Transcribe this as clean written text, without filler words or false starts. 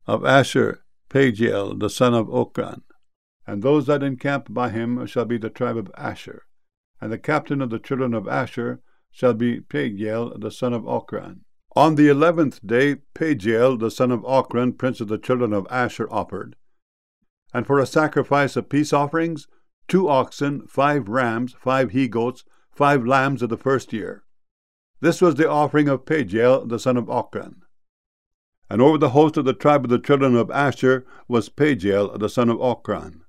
Of Asher, Pagiel the son of Ochran. And those that encamp by him shall be the tribe of Asher. And the captain of the children of Asher shall be Pagiel the son of Ochran. On the 11th day Pagiel the son of Ochran, prince of the children of Asher, offered. And for a sacrifice of peace offerings, 2 oxen, 5 rams, 5 he-goats, 5 lambs of the first year. This was the offering of Pagiel the son of Ochran. And over the host of the tribe of the children of Asher was Pagiel the son of Ochran.